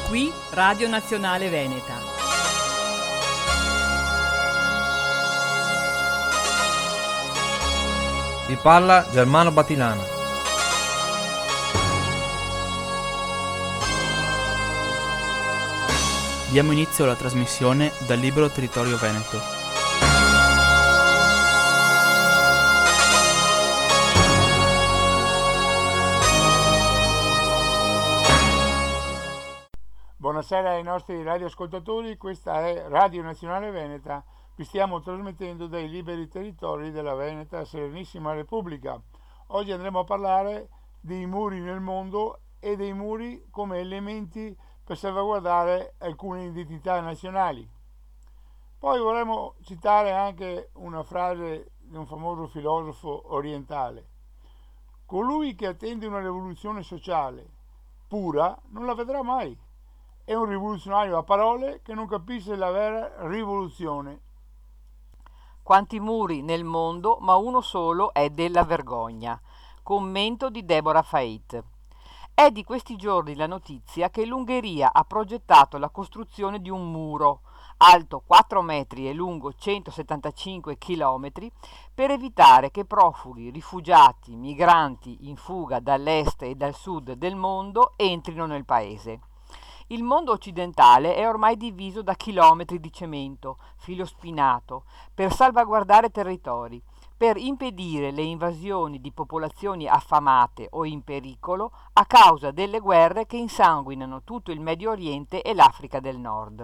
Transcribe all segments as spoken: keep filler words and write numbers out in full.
Qui Radio Nazionale Veneta. Vi parla Germano Batilana. Diamo inizio alla trasmissione dal Libero Territorio Veneto. Buonasera ai nostri radioascoltatori, questa è Radio Nazionale Veneta, vi stiamo trasmettendo dai liberi territori della Veneta Serenissima Repubblica. Oggi andremo a parlare dei muri nel mondo e dei muri come elementi per salvaguardare alcune identità nazionali. Poi vorremmo citare anche una frase di un famoso filosofo orientale: colui che attende una rivoluzione sociale pura non la vedrà mai. È un rivoluzionario a parole che non capisce la vera rivoluzione. Quanti muri nel mondo, ma uno solo è della vergogna. Commento di Deborah Fait. È di questi giorni la notizia che l'Ungheria ha progettato la costruzione di un muro alto quattro metri e lungo centosettantacinque chilometri per evitare che profughi, rifugiati, migranti in fuga dall'est e dal sud del mondo entrino nel paese. Il mondo occidentale è ormai diviso da chilometri di cemento, filo spinato, per salvaguardare territori, per impedire le invasioni di popolazioni affamate o in pericolo a causa delle guerre che insanguinano tutto il Medio Oriente e l'Africa del Nord.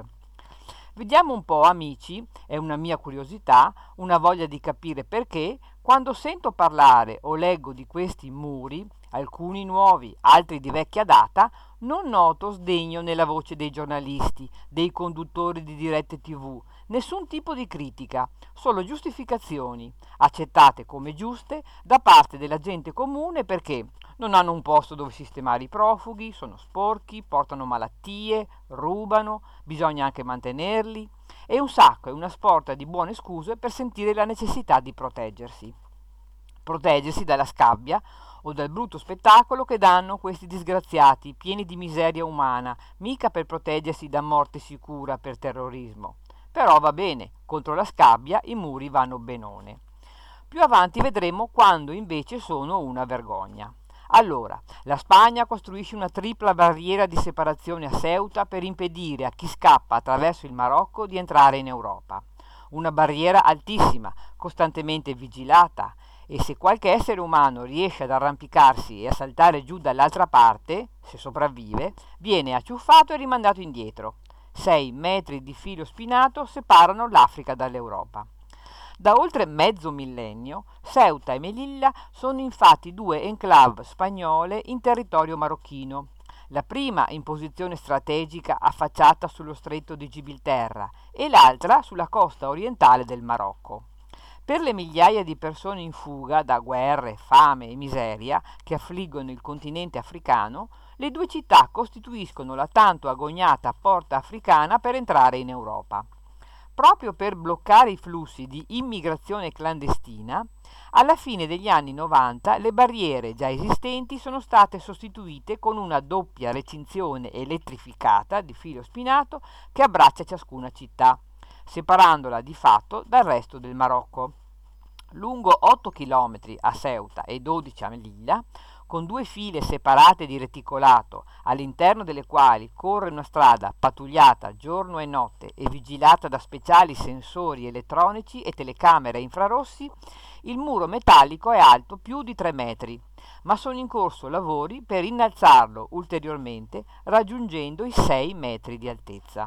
Vediamo un po', amici, è una mia curiosità, una voglia di capire perché, quando sento parlare o leggo di questi muri, alcuni nuovi, altri di vecchia data, non noto sdegno nella voce dei giornalisti, dei conduttori di dirette tivù, nessun tipo di critica, solo giustificazioni, accettate come giuste da parte della gente comune perché non hanno un posto dove sistemare i profughi, sono sporchi, portano malattie, rubano, bisogna anche mantenerli, e un sacco e una sporta di buone scuse per sentire la necessità di proteggersi. Proteggersi dalla scabbia o dal brutto spettacolo che danno questi disgraziati, pieni di miseria umana, mica per proteggersi da morte sicura per terrorismo. Però va bene, contro la scabbia i muri vanno benone. Più avanti vedremo quando invece sono una vergogna. Allora, la Spagna costruisce una tripla barriera di separazione a Ceuta per impedire a chi scappa attraverso il Marocco di entrare in Europa. Una barriera altissima, costantemente vigilata, e se qualche essere umano riesce ad arrampicarsi e a saltare giù dall'altra parte, se sopravvive, viene acciuffato e rimandato indietro. Sei metri di filo spinato separano l'Africa dall'Europa. Da oltre mezzo millennio, Ceuta e Melilla sono infatti due enclave spagnole in territorio marocchino. La prima in posizione strategica affacciata sullo stretto di Gibilterra e l'altra sulla costa orientale del Marocco. Per le migliaia di persone in fuga da guerre, fame e miseria che affliggono il continente africano, le due città costituiscono la tanto agognata porta africana per entrare in Europa. Proprio per bloccare i flussi di immigrazione clandestina, alla fine degli anni novanta le barriere già esistenti sono state sostituite con una doppia recinzione elettrificata di filo spinato che abbraccia ciascuna città, separandola di fatto dal resto del Marocco. Lungo otto chilometri a Ceuta e dodici a Melilla, con due file separate di reticolato, all'interno delle quali corre una strada pattugliata giorno e notte e vigilata da speciali sensori elettronici e telecamere infrarossi, il muro metallico è alto più di tre metri, ma sono in corso lavori per innalzarlo ulteriormente, raggiungendo i sei metri di altezza.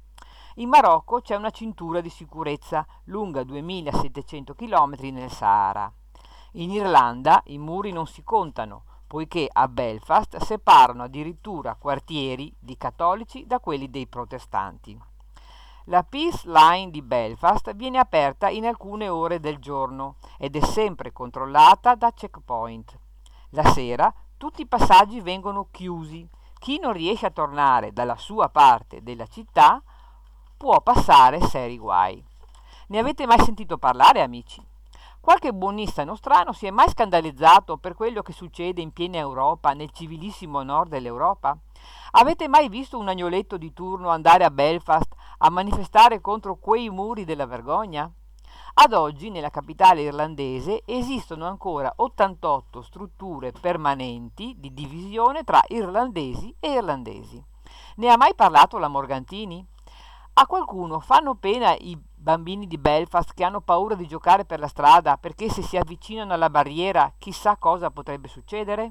In Marocco c'è una cintura di sicurezza lunga duemilasettecento chilometri nel Sahara. In Irlanda i muri non si contano, poiché a Belfast separano addirittura quartieri di cattolici da quelli dei protestanti. La Peace Line di Belfast viene aperta in alcune ore del giorno ed è sempre controllata da checkpoint. La sera tutti i passaggi vengono chiusi. Chi non riesce a tornare dalla sua parte della città può passare seri guai. Ne avete mai sentito parlare, amici? Qualche buonista nostrano si è mai scandalizzato per quello che succede in piena Europa, nel civilissimo nord dell'Europa? Avete mai visto un agnoletto di turno andare a Belfast a manifestare contro quei muri della vergogna? Ad oggi, nella capitale irlandese, esistono ancora ottantotto strutture permanenti di divisione tra irlandesi e irlandesi. Ne ha mai parlato la Morgantini? A qualcuno fanno pena i bambini di Belfast che hanno paura di giocare per la strada perché se si avvicinano alla barriera chissà cosa potrebbe succedere?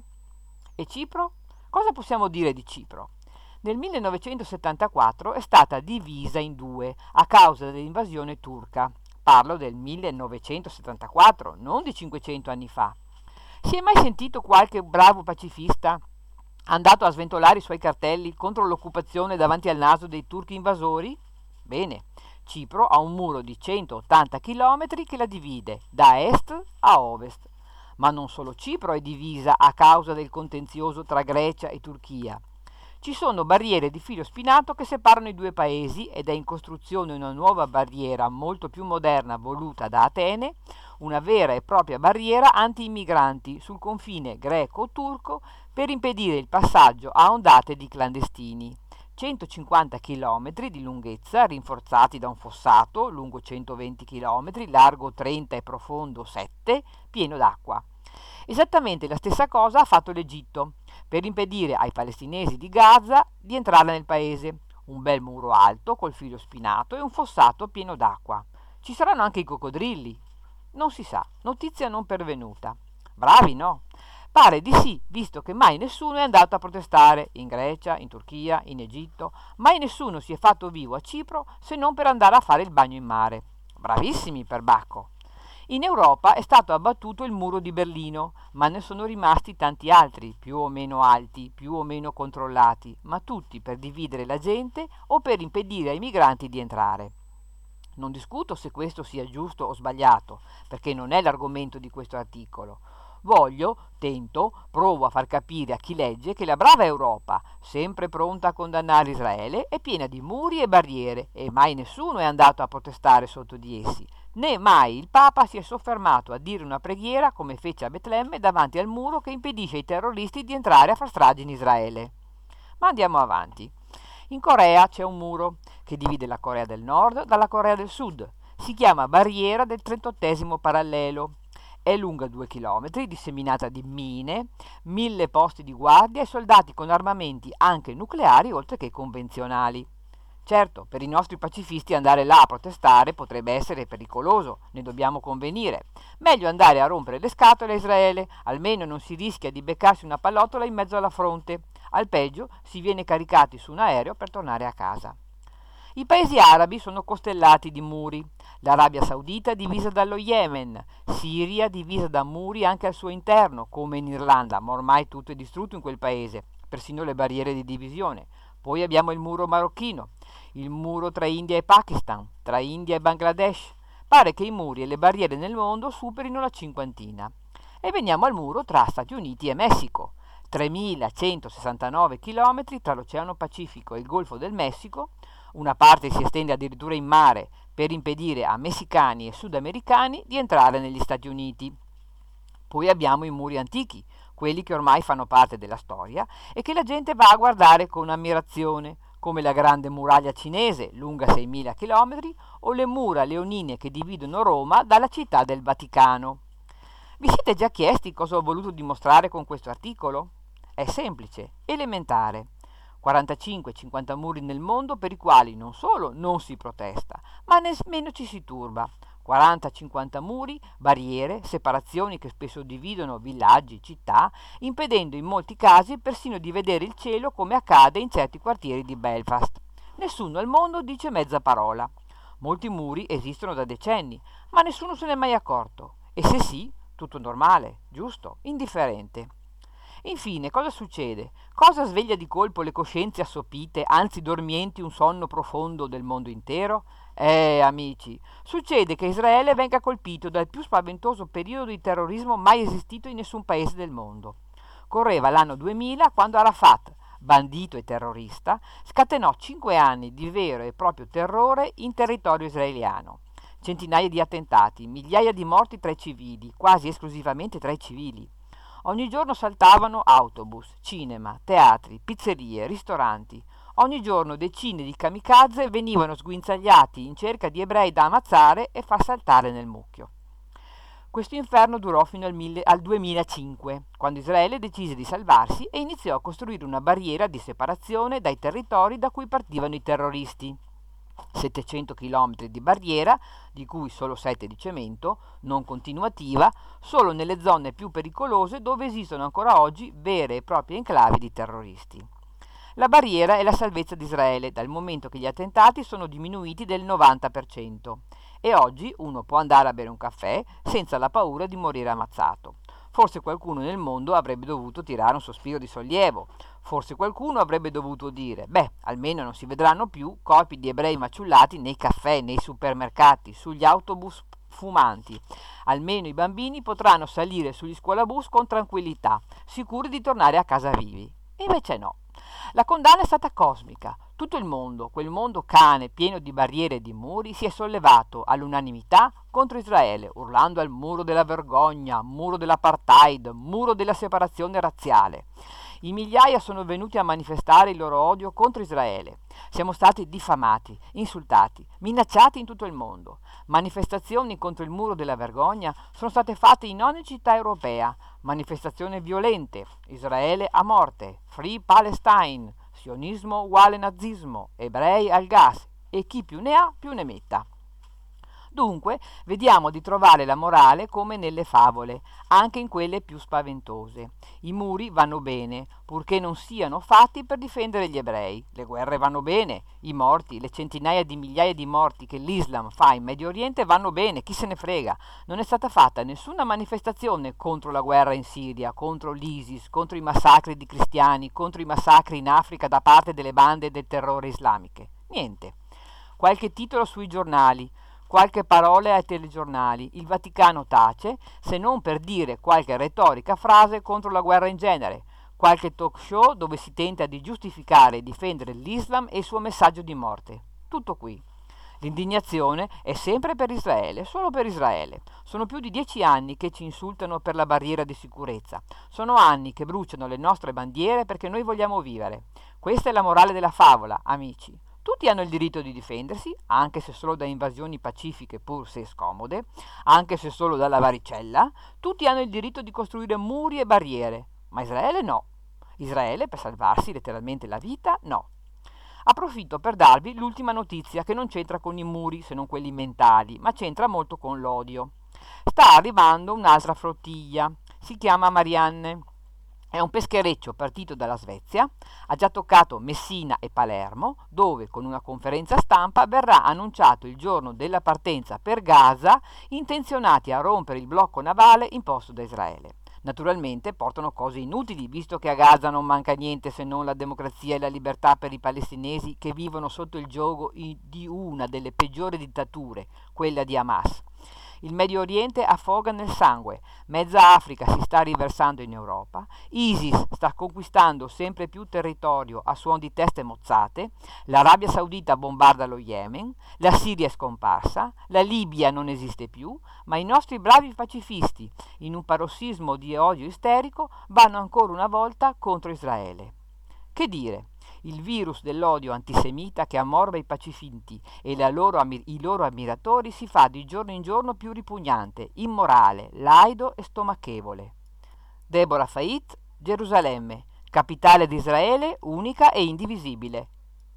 E Cipro? Cosa possiamo dire di Cipro? Nel millenovecentosettantaquattro è stata divisa in due a causa dell'invasione turca. Parlo del millenovecentosettantaquattro, non di cinquecento anni fa. Si è mai sentito qualche bravo pacifista andato a sventolare i suoi cartelli contro l'occupazione davanti al naso dei turchi invasori? Bene, Cipro ha un muro di centottanta chilometri che la divide da est a ovest. Ma non solo Cipro è divisa a causa del contenzioso tra Grecia e Turchia. Ci sono barriere di filo spinato che separano i due paesi ed è in costruzione una nuova barriera molto più moderna voluta da Atene, una vera e propria barriera anti-immigranti sul confine greco-turco per impedire il passaggio a ondate di clandestini. centocinquanta chilometri di lunghezza rinforzati da un fossato lungo centoventi chilometri, largo trenta e profondo sette, pieno d'acqua. Esattamente la stessa cosa ha fatto l'Egitto per impedire ai palestinesi di Gaza di entrare nel paese. Un bel muro alto col filo spinato e un fossato pieno d'acqua. Ci saranno anche i coccodrilli? Non si sa, notizia non pervenuta. Bravi, no? Pare di sì, visto che mai nessuno è andato a protestare in Grecia, in Turchia, in Egitto, mai nessuno si è fatto vivo a Cipro se non per andare a fare il bagno in mare. Bravissimi per Bacco. In Europa è stato abbattuto il muro di Berlino, ma ne sono rimasti tanti altri, più o meno alti, più o meno controllati, ma tutti per dividere la gente o per impedire ai migranti di entrare. Non discuto se questo sia giusto o sbagliato, perché non è l'argomento di questo articolo. Voglio, tento, provo a far capire a chi legge che la brava Europa, sempre pronta a condannare Israele, è piena di muri e barriere e mai nessuno è andato a protestare sotto di essi, né mai il Papa si è soffermato a dire una preghiera come fece a Betlemme davanti al muro che impedisce ai terroristi di entrare a far strage in Israele. Ma andiamo avanti. In Corea c'è un muro che divide la Corea del Nord dalla Corea del Sud. Si chiama Barriera del trentottesimo parallelo. È lunga due chilometri, disseminata di mine, mille posti di guardia e soldati con armamenti anche nucleari oltre che convenzionali. Certo, per i nostri pacifisti andare là a protestare potrebbe essere pericoloso, ne dobbiamo convenire. Meglio andare a rompere le scatole a Israele, almeno non si rischia di beccarsi una pallottola in mezzo alla fronte. Al peggio si viene caricati su un aereo per tornare a casa. I paesi arabi sono costellati di muri. L'Arabia Saudita è divisa dallo Yemen, Siria divisa da muri anche al suo interno, come in Irlanda, ma ormai tutto è distrutto in quel paese, persino le barriere di divisione. Poi abbiamo il muro marocchino, il muro tra India e Pakistan, tra India e Bangladesh. Pare che i muri e le barriere nel mondo superino la cinquantina. E veniamo al muro tra Stati Uniti e Messico, tremilacentosessantanove chilometri tra l'Oceano Pacifico e il Golfo del Messico. Una parte si estende addirittura in mare per impedire a messicani e sudamericani di entrare negli Stati Uniti. Poi abbiamo i muri antichi, quelli che ormai fanno parte della storia e che la gente va a guardare con ammirazione, come la grande muraglia cinese, lunga seimila chilometri, o le mura leonine che dividono Roma dalla città del Vaticano. Vi siete già chiesti cosa ho voluto dimostrare con questo articolo? È semplice, elementare. quarantacinque cinquanta muri nel mondo per i quali non solo non si protesta, ma nemmeno ci si turba. quaranta cinquanta muri, barriere, separazioni che spesso dividono villaggi, città, impedendo in molti casi persino di vedere il cielo come accade in certi quartieri di Belfast. Nessuno al mondo dice mezza parola. Molti muri esistono da decenni, ma nessuno se n'è mai accorto. E se sì, tutto normale, giusto, indifferente. Infine, cosa succede? Cosa sveglia di colpo le coscienze assopite, anzi dormienti, un sonno profondo del mondo intero? Eh, amici, succede che Israele venga colpito dal più spaventoso periodo di terrorismo mai esistito in nessun paese del mondo. Correva l'anno duemila quando Arafat, bandito e terrorista, scatenò cinque anni di vero e proprio terrore in territorio israeliano. centinaia di attentati, migliaia di morti tra i civili, quasi esclusivamente tra i civili. Ogni giorno saltavano autobus, cinema, teatri, pizzerie, ristoranti. Ogni giorno decine di kamikaze venivano sguinzagliati in cerca di ebrei da ammazzare e far saltare nel mucchio. Questo inferno durò fino al, mille, al duemilacinque, quando Israele decise di salvarsi e iniziò a costruire una barriera di separazione dai territori da cui partivano i terroristi. settecento chilometri di barriera, di cui solo sette di cemento, non continuativa, solo nelle zone più pericolose dove esistono ancora oggi vere e proprie enclavi di terroristi. La barriera è la salvezza di Israele, dal momento che gli attentati sono diminuiti del novanta per cento e oggi uno può andare a bere un caffè senza la paura di morire ammazzato. Forse qualcuno nel mondo avrebbe dovuto tirare un sospiro di sollievo. Forse qualcuno avrebbe dovuto dire: beh, almeno non si vedranno più corpi di ebrei maciullati nei caffè, nei supermercati, sugli autobus fumanti. Almeno i bambini potranno salire sugli scuolabus con tranquillità, sicuri di tornare a casa vivi. E invece no. La condanna è stata cosmica. Tutto il mondo, quel mondo cane pieno di barriere e di muri, si è sollevato all'unanimità contro Israele, urlando al muro della vergogna, muro dell'apartheid, muro della separazione razziale. I migliaia sono venuti a manifestare il loro odio contro Israele. Siamo stati diffamati, insultati, minacciati in tutto il mondo. Manifestazioni contro il muro della vergogna sono state fatte in ogni città europea. Manifestazioni violente, Israele a morte, Free Palestine, sionismo uguale nazismo, ebrei al gas e chi più ne ha più ne metta. Dunque, vediamo di trovare la morale come nelle favole, anche in quelle più spaventose. I muri vanno bene, purché non siano fatti per difendere gli ebrei. Le guerre vanno bene, i morti, le centinaia di migliaia di morti che l'Islam fa in Medio Oriente vanno bene, chi se ne frega. Non è stata fatta nessuna manifestazione contro la guerra in Siria, contro l'ISIS, contro i massacri di cristiani, contro i massacri in Africa da parte delle bande del terrore islamiche. Niente. Qualche titolo sui giornali, qualche parola ai telegiornali, il Vaticano tace, se non per dire qualche retorica frase contro la guerra in genere, qualche talk show dove si tenta di giustificare e difendere l'Islam e il suo messaggio di morte. Tutto qui. L'indignazione è sempre per Israele, solo per Israele. Sono più di dieci anni che ci insultano per la barriera di sicurezza. Sono anni che bruciano le nostre bandiere perché noi vogliamo vivere. Questa è la morale della favola, amici. Tutti hanno il diritto di difendersi, anche se solo da invasioni pacifiche pur se scomode, anche se solo dalla varicella. Tutti hanno il diritto di costruire muri e barriere, ma Israele no. Israele, per salvarsi letteralmente la vita, no. Approfitto per darvi l'ultima notizia che non c'entra con i muri, se non quelli mentali, ma c'entra molto con l'odio. Sta arrivando un'altra flottiglia, si chiama Marianne. È un peschereccio partito dalla Svezia, ha già toccato Messina e Palermo, dove con una conferenza stampa verrà annunciato il giorno della partenza per Gaza, intenzionati a rompere il blocco navale imposto da Israele. Naturalmente portano cose inutili, visto che a Gaza non manca niente se non la democrazia e la libertà per i palestinesi che vivono sotto il giogo di una delle peggiori dittature, quella di Hamas. Il Medio Oriente affoga nel sangue, mezza Africa si sta riversando in Europa, ISIS sta conquistando sempre più territorio a suon di teste mozzate, l'Arabia Saudita bombarda lo Yemen, la Siria è scomparsa, la Libia non esiste più, ma i nostri bravi pacifisti, in un parossismo di odio isterico, vanno ancora una volta contro Israele. Che dire? Il virus dell'odio antisemita che ammorba i pacifisti e la loro, i loro ammiratori si fa di giorno in giorno più ripugnante, immorale, laido e stomachevole. Deborah Fait, Gerusalemme, capitale di Israele, unica e indivisibile.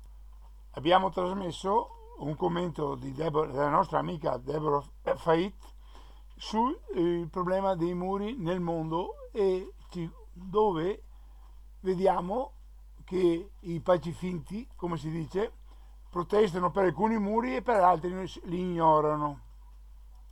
Abbiamo trasmesso un commento di Deborah, della nostra amica Deborah Fait sul eh, problema dei muri nel mondo e ci, dove vediamo che i pacifisti, come si dice, protestano per alcuni muri e per altri li ignorano.